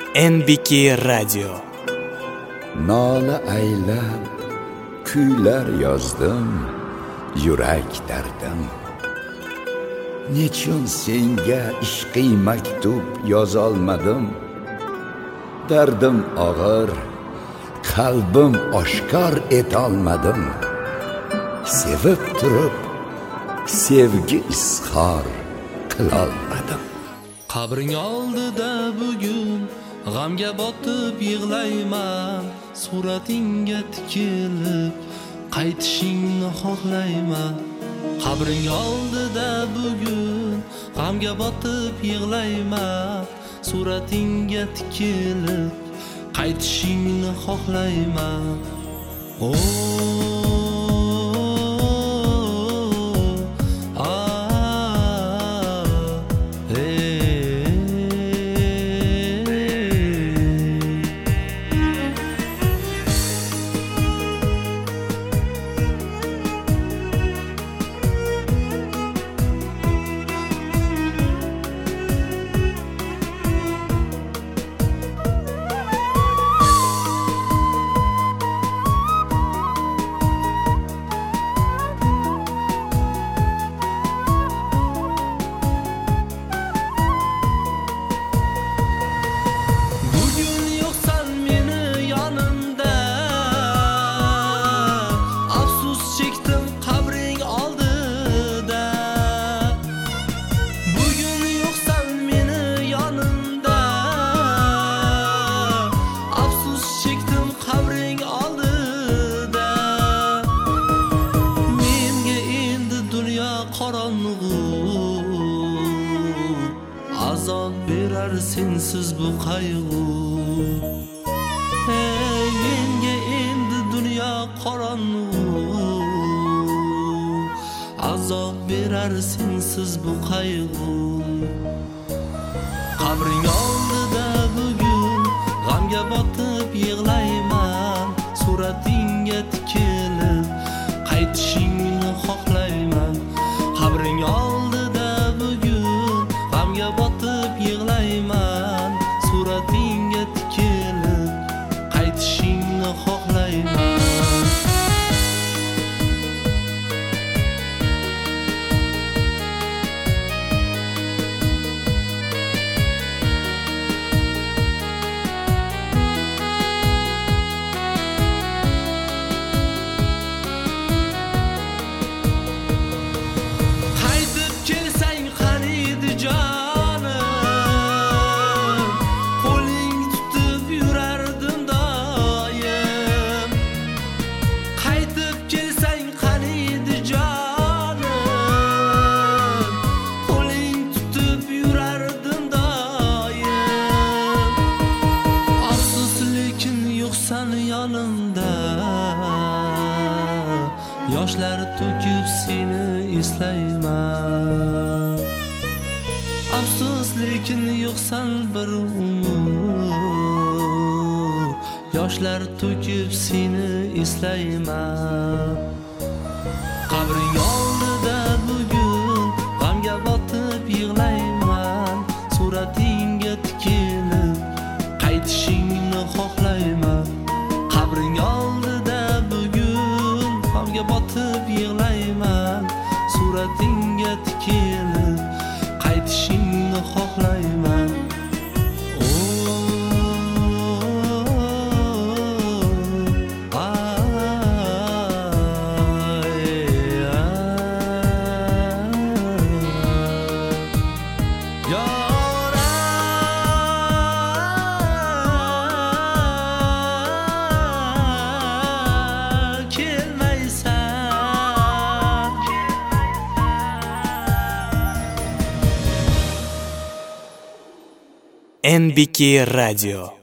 NBK Radio. Nola aylab kuylar yozdim, yurak dardim. Nechun senga ishqiy maktub yozolmadim? Dardim og'ir, qalbim oshkor etolmadim. Sevib turib, sevgi izhor qilolmadim. Qabring oldida bugun g'amga botib yig'layman. Suratingga tikilib qaytishingni xohlayman. Qabring oldida bugun g'amga botib yig'layman. Suratingga tikilib qaytishingni xohlayman. Azob berar sensiz bu qayg'u. Ey menga endi dunyo qorong'u. Azob berar sensiz bu qayg'u. Qabring oldida bugun g'amga botib yig'layman. Suratingga tikilib qaytishingni xohlayman. Qabring oldida bugun g'amga botib yig'layman. Suratingga tikilib qaytishingni xohlayman. Yanımda yoshlar to'kib seni eslayman. Afsus lekin yo'qsan bir umr. Yoshlar to'kib seni eslayman. Qabring oldida bugun g'amga botib yig'layman. Suratingga tikilib qaytishingni xohlayman. Qabring oldida bugun g'amga botib yig'layman. Suratingga tikilib qaytishingni xohlayman. NBK Radio.